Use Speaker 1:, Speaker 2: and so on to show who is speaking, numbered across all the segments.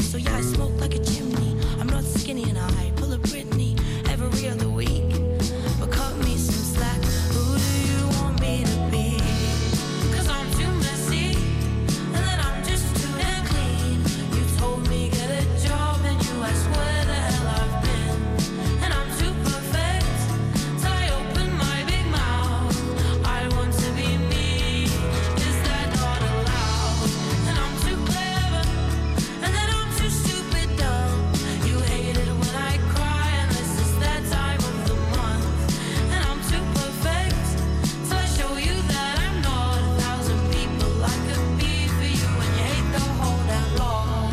Speaker 1: So yeah, I smoke like a chimney. I'm not skinny and I pull a Britney every other week. But cut me some slack. Who do you want me to be? 'Cause I'm too messy, and then I'm just too damn clean. You told me get a job, and you asked where the hell I've been. And I'm too perfect, so I open my big mouth. I want to be me. Is that not allowed? And I'm too clever, and then I'm too stupid dumb. You hate it when I cry, and this is that time of the month. And I'm too perfect, so I show you that I'm not 1,000 people I could be for you. And you hate the whole damn lot.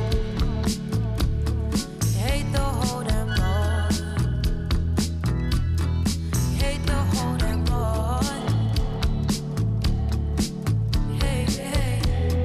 Speaker 1: You hate the whole damn lot. You hate the whole damn lot. Hey, hey.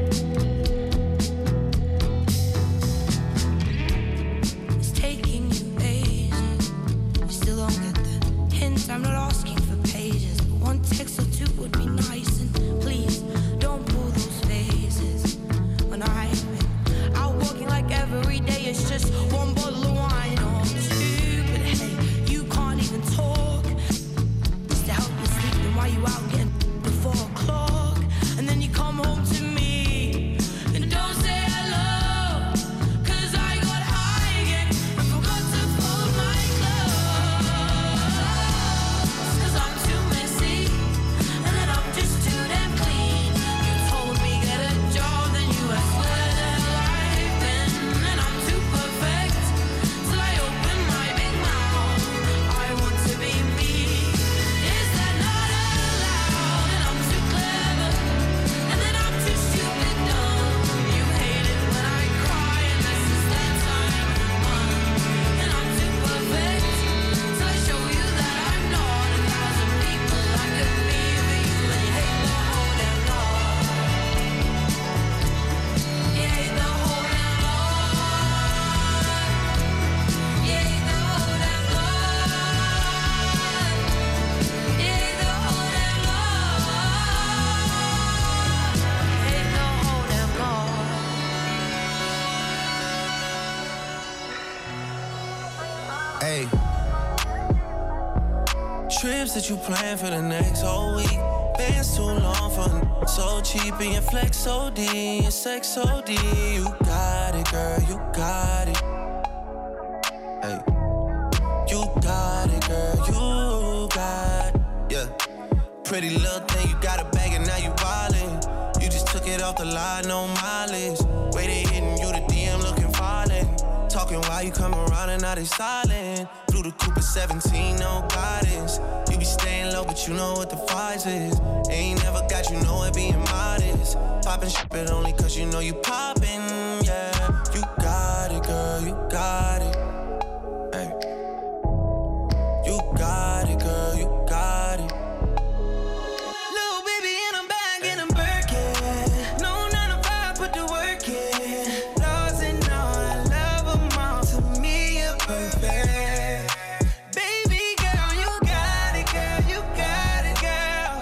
Speaker 1: It's taking you ages. You still don't get the hint. I'm not asking for pages, but one text or two would be nice. And please don't pull those faces when I've been out walking like every day. It's just one bottle of wine or two. But hey, you can't even talk. Just to help you sleep, then why you out getting before 4 o'clock? And then you come home to me and don't say hello. 'Cause I got high again and forgot to fold my clothes. 'Cause I'm too messy, and then I'm just too damn clean. You told me get a job, then you asked where the hell I've been. And I'm too perfect, so I open my big mouth. I want to be me. Is that not allowed? And I'm too clever, and then I'm too stupid dumb. You hate it when I cry, and this is that time of the month. And I'm too perfect, so I show you that I'm not 1,000 people I could be for you. And you hate the whole damn lot. You hate the whole damn lot. You hate the whole damn lot. You hate the whole damn lot. You hate the whole damn lot.
Speaker 2: Hey. Trips that you plan for the next whole week. Bands too long for so cheap and your flex OD, your sex OD. You got it, girl, you got it. Hey. You got it, girl, you got it. Yeah. Pretty little thing, you got a bag and now you wildin'. You just took it off the line, no mileage. Way they hitting you, the DM looking violent. Talking while you come around and now they silent. Blew the Cooper 17, no guidance. You be staying low, but you know what the price is. Ain't never got you know it being modest. Poppin' shit, but only 'cause you know you poppin', yeah. You got it, girl, you got it. Hey. You got it, girl, you got it.
Speaker 3: Little baby in a bag and I'm Birkin. No 9 to 5, put the work in. Laws and all, I love them all. To me, you're perfect. Baby girl, you got it, girl. You got it, girl.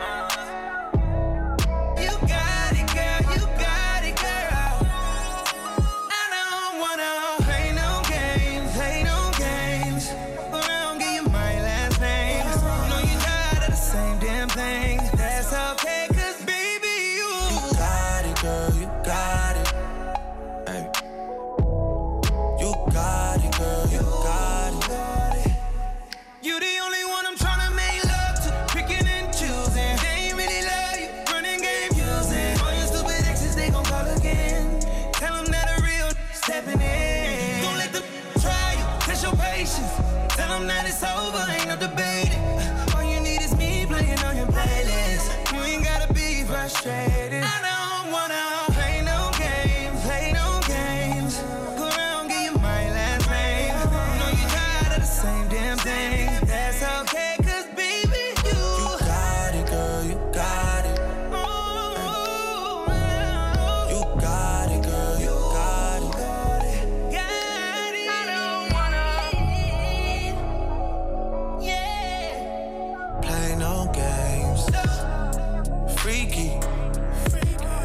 Speaker 3: You got it, girl. You got it, girl. I don't wanna play no games, play no games. But I don't give you my last name. You know you tired of the same damn thing. That's okay, 'cause baby,
Speaker 2: You got it, girl, you got it. Hey. You got it, girl, you got it.
Speaker 3: you the only one I'm tryna make love to. Picking and choosing. They ain't really love you, running game using. All your stupid exes, they gon' call again. Tell them that a real stepping in. Don't let them try you, test your patience. Tell them that it's over, ain't no debating. All you need is me playing on your playlist. You ain't gotta be frustrated. I don't wanna play no games, play no games. Go around, give you my last name. You know you tired of the same damn thing. That's okay, 'cause baby, you
Speaker 2: Got it, girl, you got it. You got it, girl, you got it.
Speaker 3: got it. I don't wanna, yeah.
Speaker 2: Play no games. Freaky.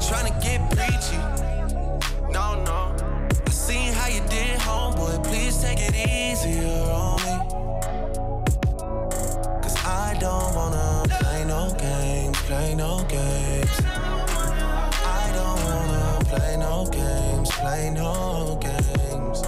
Speaker 2: tryna get preachy. No, no. I seen how you did, homeboy. Please take it easier on me. Cause I don't wanna play no games, play no games. I don't wanna play no games, play no games.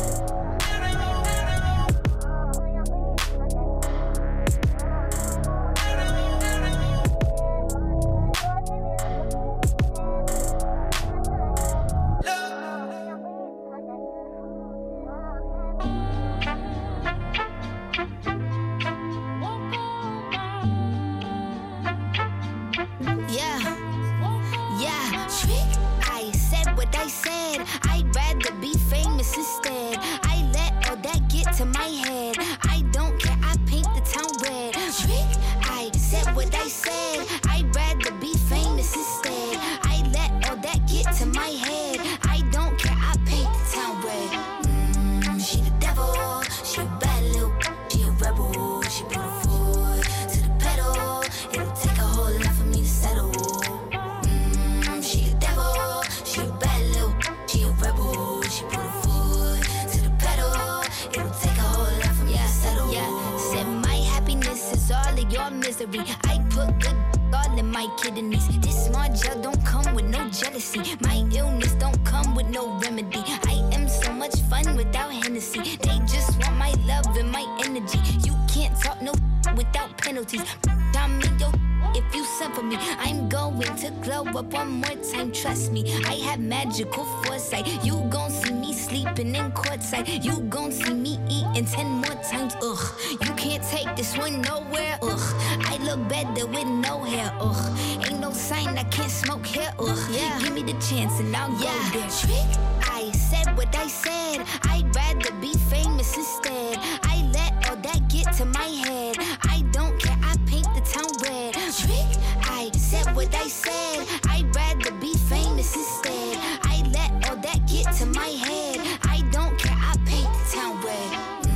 Speaker 4: I put good all in my kidneys. This small gel don't come with no jealousy. My illness don't come with no remedy. I am so much fun without Hennessy. They just want my love and my energy. You can't talk no without penalties. I'm in your if you send for me. I'm going to glow up one more time, trust me. I have magical foresight. You gon' see me sleeping in courtside. You gon' see me eating 10 more times, ugh. You can't take this one nowhere, ugh. I look better with no hair, ugh. Ain't no sign I can't smoke here, ugh. Yeah. Give me the chance and I'll go there. Trick, I said what I said. I'd rather be famous instead. I let all that get to my head. I don't care, I paint the town red. Trick, I said what I said. I'd rather be famous instead. I let all that get to my head. I don't care, I paint the town red.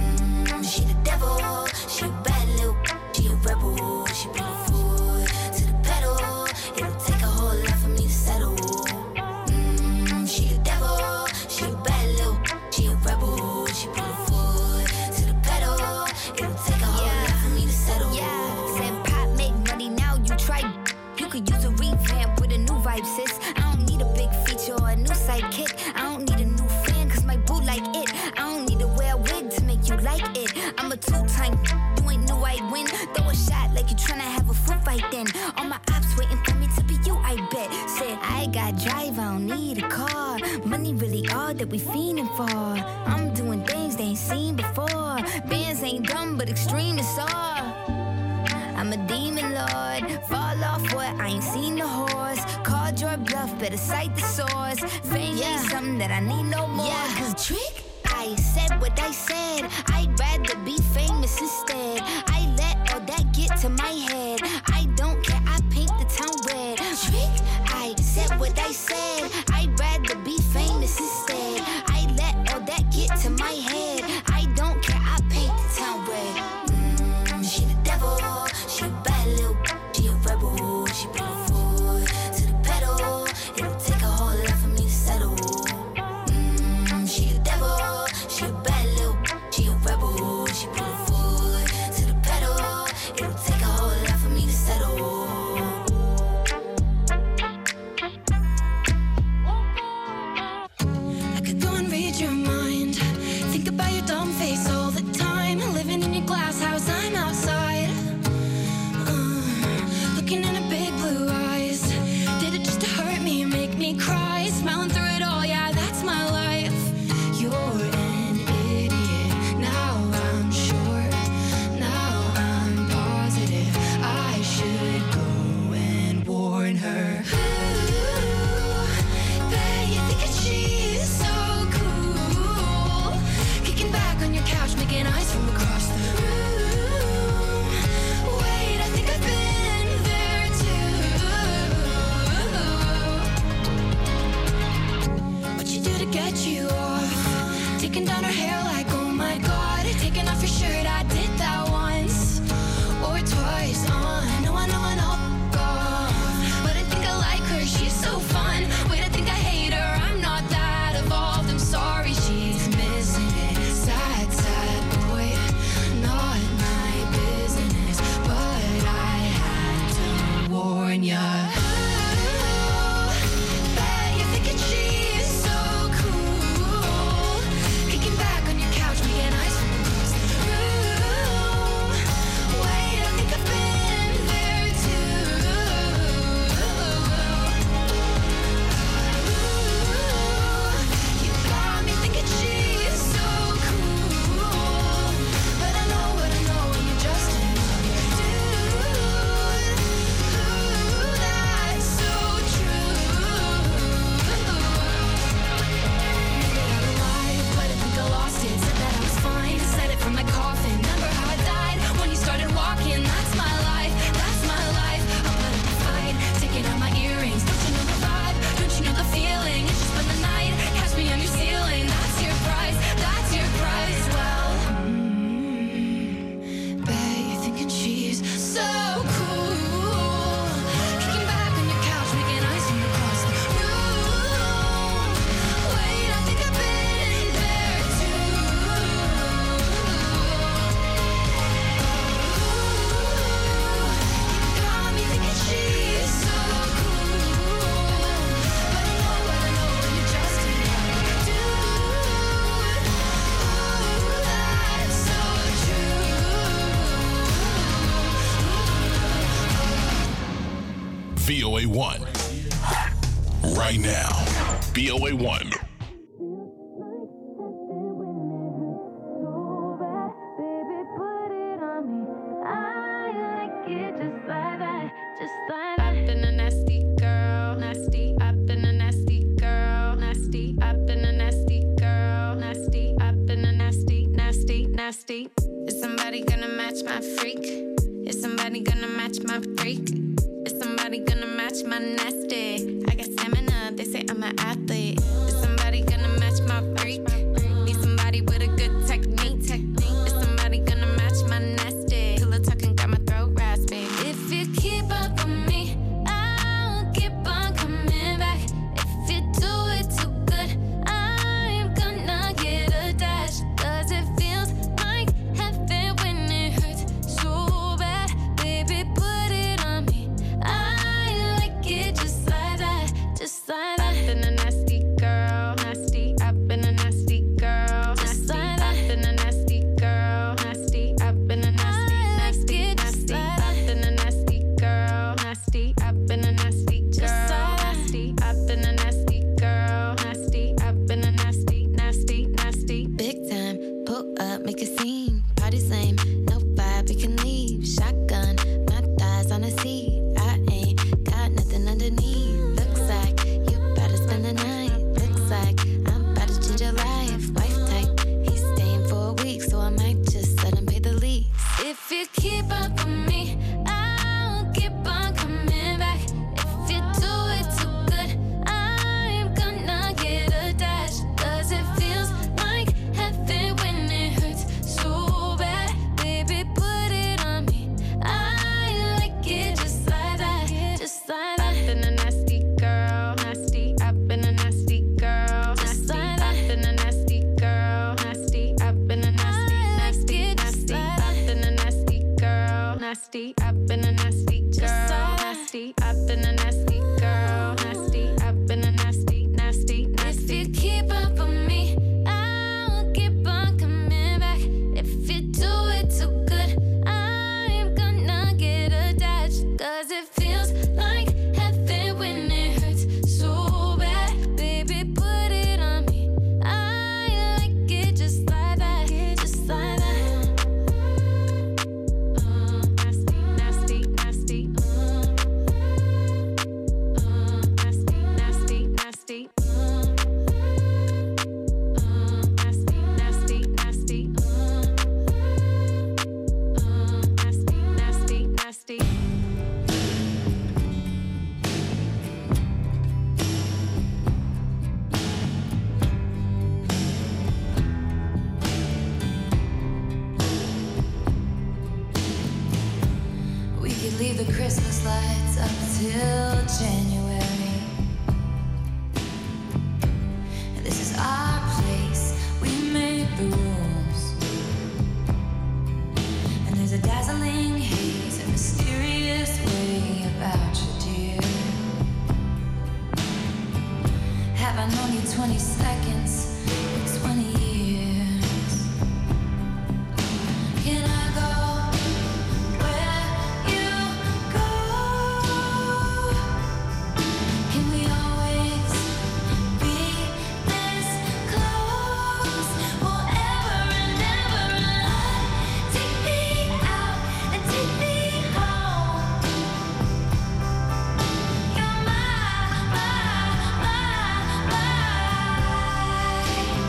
Speaker 4: She the devil, she a bad little, she a rebel. She bring the foot to the pedal. It'll take a whole lot for me to settle. She the devil, she a bad little, she a rebel. She bring the foot to the pedal. It'll take a whole lot for me to settle. Yeah, said pop make money now. You try. You could use a revamp with a new vibe, sis. I don't need a big feature or a new sidekick. I don't need a new fan, cause my boo like it. I don't need to wear a wig to make you like it. I'm a two-time, you ain't knew I'd win. Throw a shot like you tryna have a foot fight then. All my ops waiting for me to be you, I bet. Said, I got drive, I don't need a car. Money really all that we fiending for. I'm doing things they ain't seen before. Bands ain't dumb, but extreme is all. I'm a demon lord, fall off what? I ain't seen the horse. Called your bluff, better cite the source. Fame ain't something that I need no more. Cause trick, I said what I said. I'd rather be famous instead. I let all that get to my head. I don't care, I paint the town red. Trick, I said what I said. I'd rather be famous instead. I let all that get to my head. I don't care, I paint the town red. She the devil, she a bad little, she a rebel. She bring the foot to the pedal. It'll take a whole lot for me to settle. She the devil, she a bad little, she a rebel. She bring the foot to the pedal. It'll take a whole lot for me to settle.
Speaker 1: I could go and read your mind. Think about your dumb face all the time. Living in your glass house, I'm outside. Looking in her big blue eyes. Did it just to hurt me, make me cry. Smiling through it all, yeah, that's my life. You're an idiot. Now I'm sure. Now I'm positive. I should go and warn her. Ooh, bet you think that she's so cool. Kicking back on your couch, making eyes from across the room. Wait, I think I've been there too. What you do to get you off? Taking down her hair like, oh my god. Taking off your shirt, I did that once or twice. I know, God. But I think I like her, she's so fun. Wait,
Speaker 5: right now. BOA1.
Speaker 6: Nasty. Is somebody gonna match my freak? Is somebody gonna match my freak? Is somebody gonna match my nasty? I got stamina, they say I'm an athlete. Is somebody gonna match my freak? Need somebody with a good technique. Is somebody gonna match my nasty? Pillow talking got my throat raspy. If you keep up with me, I'll keep on coming back. If you do it too good, I'm gonna get a dash. Cause it feels like heaven when it hurts so bad. Baby, put it on me. I like it just like that, just like that. I've been a nasty girl, nasty. I've been a nasty girl, just like that. I've been a nasty girl, nasty. I've been a nasty, nasty, nasty. I've been a nasty girl, nasty. I've been a nasty girl, nasty. I've been a nasty girl, nasty. I've been a nasty, nasty, nasty. Big time, pull up, make a scene. Party's lame, no vibe, we can leave. Shotgun, my thighs on the seat. I ain't got nothing underneath. Looks like you better spend the night. Looks like I'm about to change your life. Wife type, he's staying for a week, so I might just let him pay the lease. If you keep up with me, I'll keep on coming back. If you do it too good, I'm gonna get a dash. Cause it feels like heaven when it hurts so bad. Baby, put it on me. I like it just like that, just like that. I've been a nasty girl, nasty. I've been a nasty girl, nasty. I've been a nasty girl, nasty. I've been a nasty, nasty, nasty. I've been a nasty girl, nasty. I've been a nasty girl, nasty. I've been a nasty girl, nasty. I've been a nasty, nasty, nasty. If you keep up with me, I'll keep on coming back. If you do it too good, I'm gonna get a dash. Cause it feels like heaven when it hurts so bad. Baby, put it on me. I like it just like that, just like that. Nasty, nasty, nasty. Nasty, nasty, nasty. Nasty, nasty, nasty. Nasty, nasty, nasty. We could leave the Christmas lights up till January. And this is our place, we made the rules. And there's a dazzling haze, a mysterious way about you, dear. Have I known you 20 seconds or 20 years? Can I go where you go? Can we always be this close? Forever and ever and on. Take me out and take me home. You're my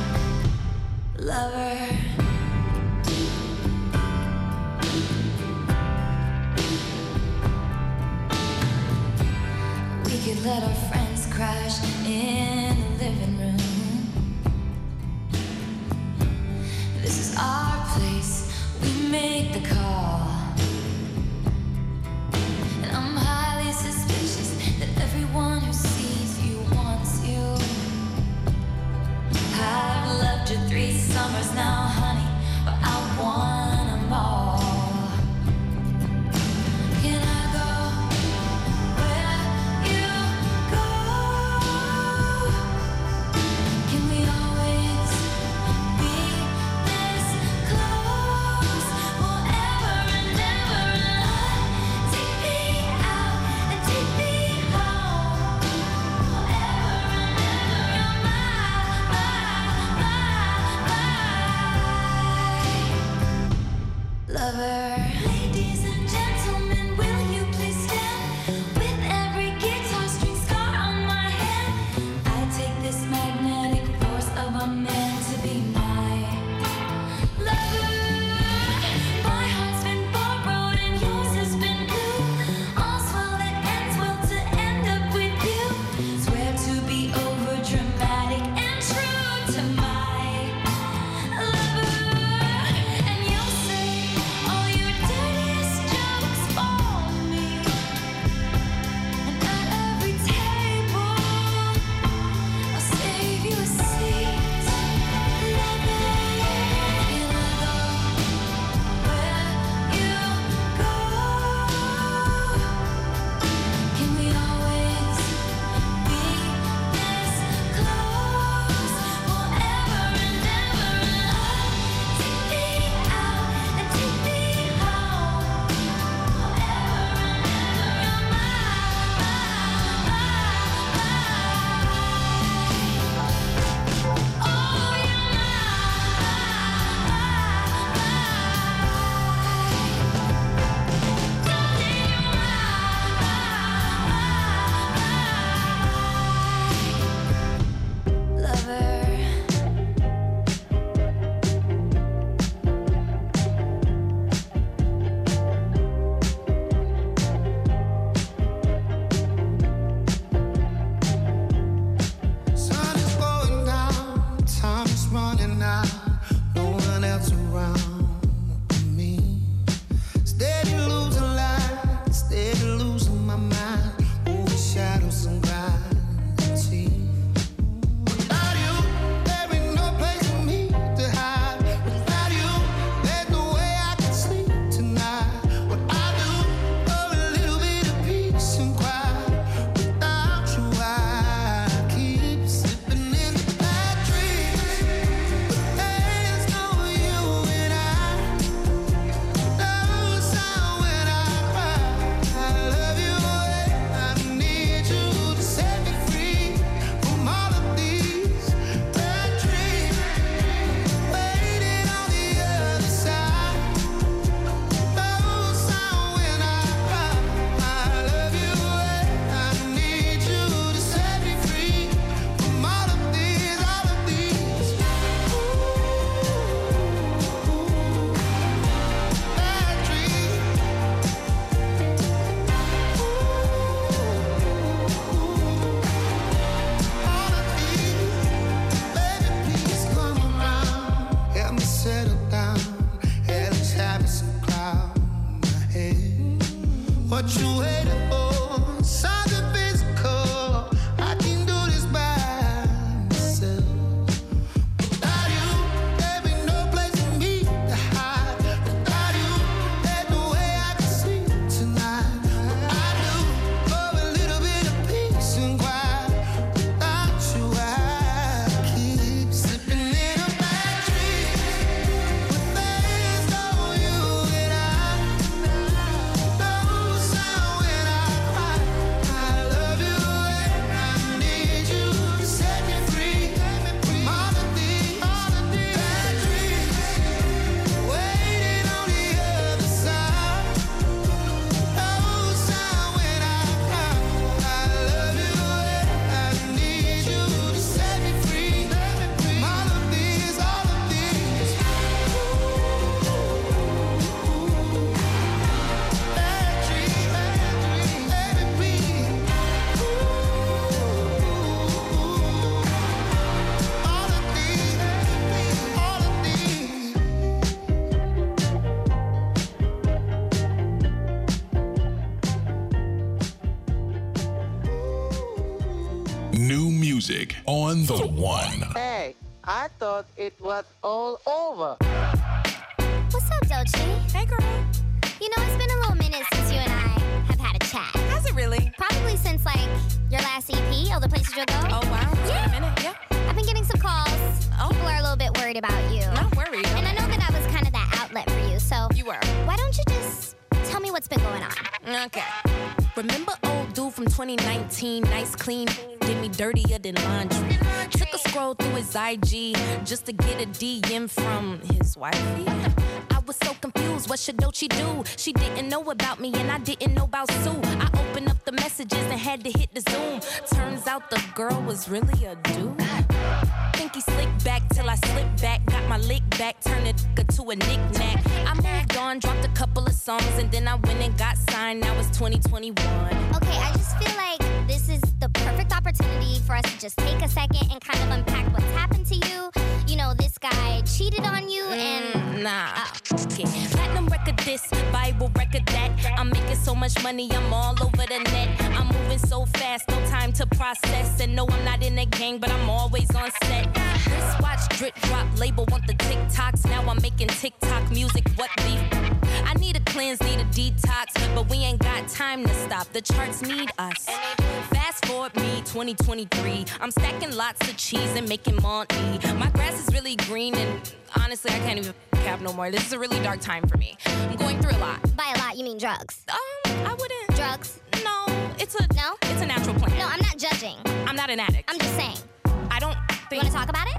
Speaker 5: music on the one.
Speaker 7: Hey, I thought it was all over.
Speaker 4: What's up, Doechii?
Speaker 8: Hey, girl.
Speaker 4: You know, it's been a little minute since you and I have had a chat.
Speaker 8: Has it really?
Speaker 4: Probably since, like, your last EP, All the Places You'll Go.
Speaker 8: Oh, wow. It's been a minute, yeah.
Speaker 4: I've been getting some calls.
Speaker 8: Oh.
Speaker 4: People are a little bit worried about you.
Speaker 8: Not worried.
Speaker 4: And I know that I was kind of that outlet for you, so...
Speaker 8: You were.
Speaker 4: Why don't you just tell me what's been going on?
Speaker 8: Okay. Remember old dude from 2019, nice, clean, did me dirtier than laundry. Took a scroll through his IG just to get a DM from his wifey. I was so confused, what should Doechii do? She didn't know about me and I didn't know about Sue. I opened up the messages and had to hit the Zoom. Turns out the girl was really a dude. Think he slicked back till I slipped back. Got my lick back, turned it to a knick-knack. I moved on, dropped a couple of songs, and then I went and got signed. Now it's 2021.
Speaker 4: Okay, I just feel like this is the perfect opportunity for us to just take a second and kind of unpack what's happened to you. You know, this guy cheated on you and...
Speaker 8: Nah. Okay. Platinum record this, Bible record that. I'm making so much money, I'm all over the net. I'm moving so fast, no time to process. And no, I'm not in a gang, but I'm always on set. Wristwatch, drip drop, label want the TikToks. Now I'm making TikTok music, what beef? I need a cleanse, need a detox, but we ain't got time to stop. The charts need us. Fast forward me, 2023. I'm stacking lots of cheese and making money. My grass is really green and honestly, I can't even cap no more. This is a really dark time for me. I'm going through a lot.
Speaker 4: By a lot, you mean drugs?
Speaker 8: I wouldn't.
Speaker 4: Drugs?
Speaker 8: No, it's a natural plan.
Speaker 4: No, I'm not judging.
Speaker 8: I'm not an addict.
Speaker 4: I'm just saying.
Speaker 8: I don't think...
Speaker 4: You want to talk about it?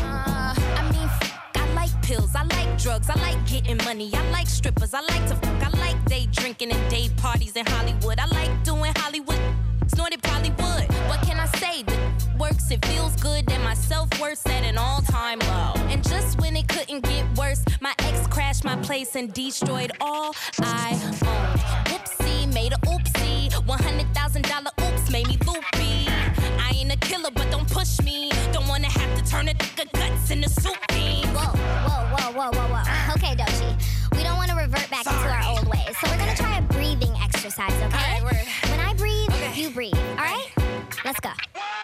Speaker 8: I mean, I like pills, I like drugs, I like getting money, I like strippers, I like to fuck, I like day drinking and day parties in Hollywood. I like doing Hollywood, snorted probably would. What can I say? That works, it feels good, and my self-worth's at an all-time low. And just when it couldn't get worse, my ex crashed my place and destroyed all I owned. Whoopsie, made a oopsie, $100,000 oops made me loopy. I ain't a killer, but don't push me. Don't wanna have to turn a nigga guts into soup beans.
Speaker 4: Whoa. Okay, Doechii. We don't want to revert back into our old ways, so we're gonna try a breathing exercise, okay?
Speaker 8: All right,
Speaker 4: when I breathe, you breathe, all right? Let's go.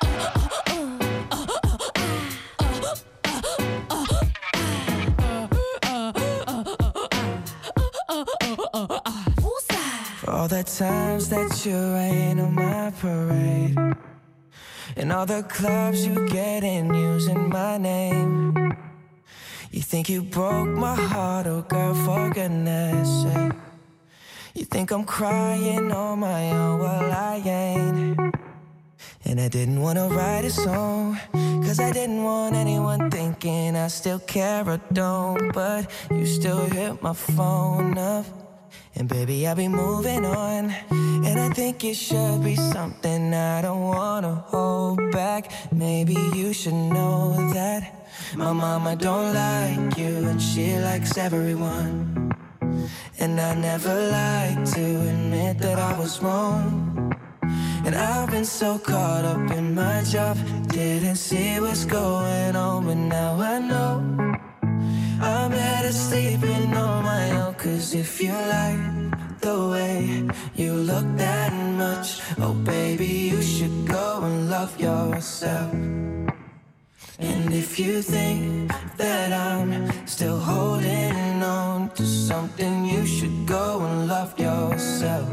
Speaker 2: For all the times that you rain on my parade, and all the clubs you get in using my name. You think you broke my heart, oh girl, for goodness sake. You think I'm crying on my own, well I ain't. And I didn't wanna write a song, cause I didn't want anyone thinking I still care or don't. But you still hit my phone up, and baby, I'll be moving on. And I think it should be something I don't wanna hold back. Maybe you should know that my mama don't like you, and she likes everyone. And I never like to admit that I was wrong. And I've been so caught up in my job, didn't see what's going on, but now I know I'm better sleeping on my own. Cause if you like the way you look that much, oh baby, you should go and love yourself. And if you think that I'm still holding on to something, you should go and love yourself.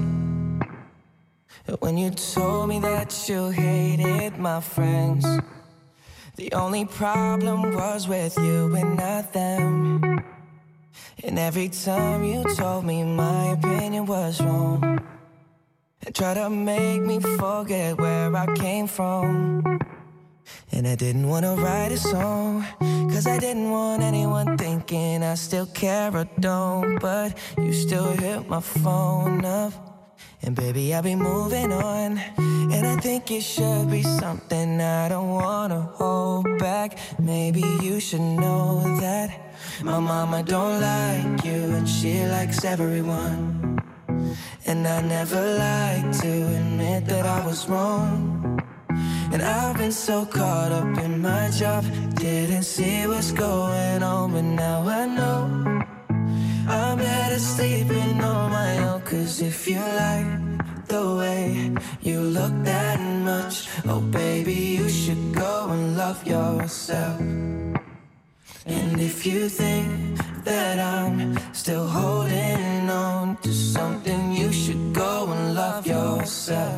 Speaker 2: When you told me that you hated my friends, the only problem was with you and not them. And every time you told me my opinion was wrong, and tried to make me forget where I came from. And I didn't wanna write a song, cause I didn't want anyone thinking I still care or don't. But you still hit my phone up, and baby, I'll be moving on. And I think it should be something I don't wanna hold back. Maybe you should know that my mama don't like you, and she likes everyone. And I never like to admit that I was wrong. And I've been so caught up in my job, didn't see what's going on, but now I know I'm better sleeping on my own. Cause if you like the way you look that much. Oh baby, you should go and love yourself. And if you think that I'm still holding on to something, you should go and love yourself.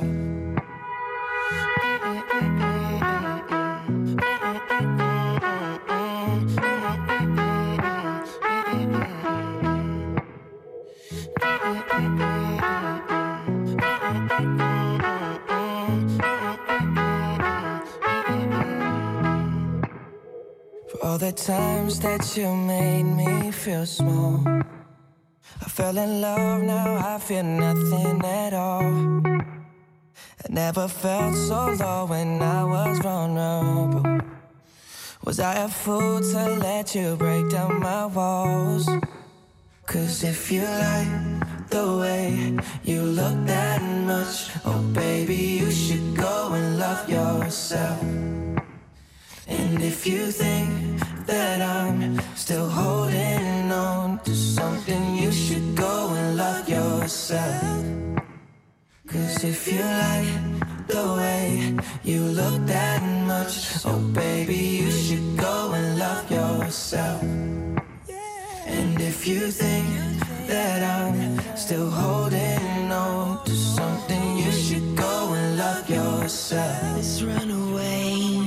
Speaker 2: All the times that you made me feel small, I fell in love, now I feel nothing at all. I never felt so low when I was vulnerable. Was I a fool to let you break down my walls? Cause if you like the way you look that much, oh baby, you should go and love yourself. And if you think that I'm still holding on to something, you should go and love yourself. Cause if you like the way you look that much, oh baby, you should go and love yourself. And if you think that I'm still holding on to something, you should go and love yourself. Let's run away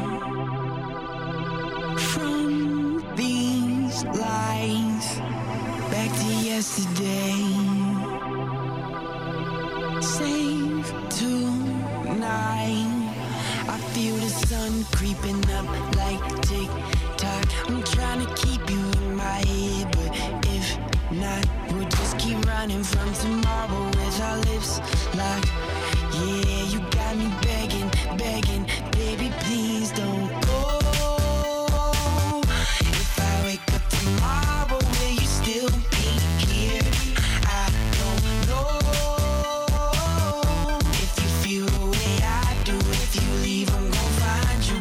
Speaker 2: from these lies, back to yesterday. Save tonight. I feel the sun creeping up like tick-tock. I'm trying to keep you in my head, but if not, we'll just keep running from tomorrow with our lips locked. Yeah, you got me begging, begging,